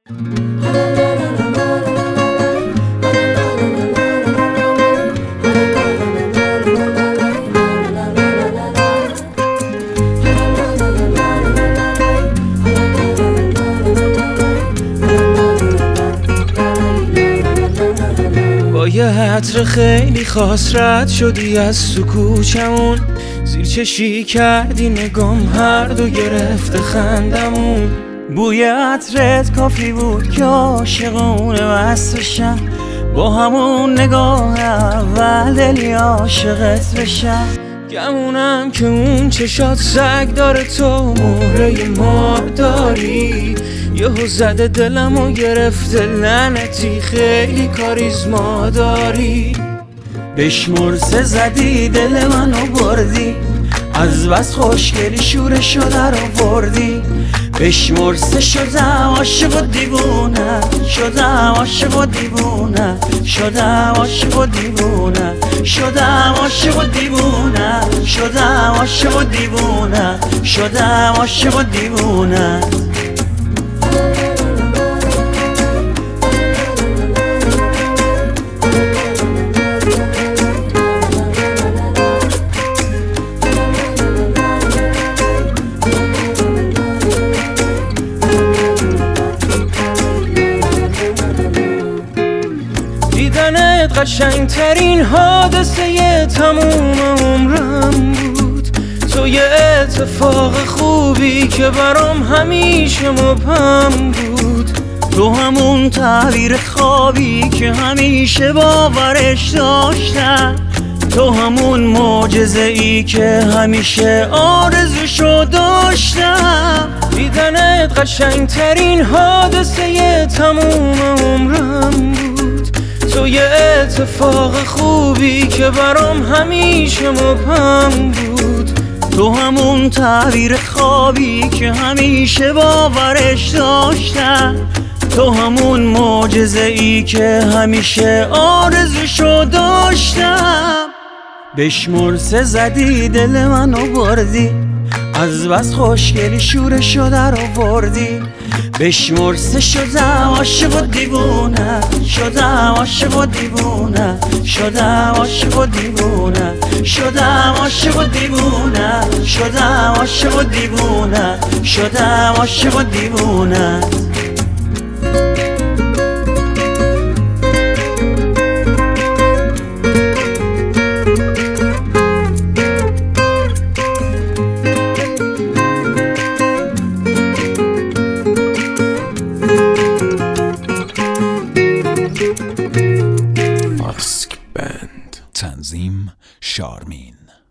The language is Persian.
یه عطر خیلی خاص رد شدی از تو کوچمون، زیر چشی کردی نگام، هر دو گرفته خندمون. بوی عطرت کافی بود که عاشقونه بست بشم، با همون نگاه اول دلی عاشقت بشم. گمونم که اون چشات سگ داره، تو مهره مار داری، یهو زده دلم و گرفته لعنتی، خیلی کاریزما داری. بشمرسه زدی دل منو بردی، از بس خوشگلی شور شده رو بردی. بشمرسه شدم عاشق و دیوونه، شدم عاشق و دیوونه، شدم عاشق و دیوونه، شدم عاشق و دیوونه، شدم عاشق و دیوونه، شدم عاشق و دیوونه. دیدنت قشنگترین حادثه تموم عمرم بود، تو یه اتفاق خوبی که برام همیشه مبهم بود. تو همون تعبیر خوابی که همیشه باورش داشتم، تو همون معجزه‌ای که همیشه آرزوشو داشتم. دیدنت قشنگترین حادثه تموم عمرم بود، تو یه اتفاق خوبی که برام همیشه مبهم بود. تو همون تعبیر خوابی که همیشه باورش داشتم، تو همون معجزه‌ای که همیشه آرزوشو داشتم. بشمرسه زدی دل منو بردی، از بس خوشگلی شور شده رو بردی. بشمرسه شدم عاشق و دیوونه، شدم عاشق و دیوونه، شدم عاشق و دیوونه، شدم عاشق و دیوونه، شدم عاشق و دیوونه، شدم عاشق و دیوونه. تنظیم شارمین.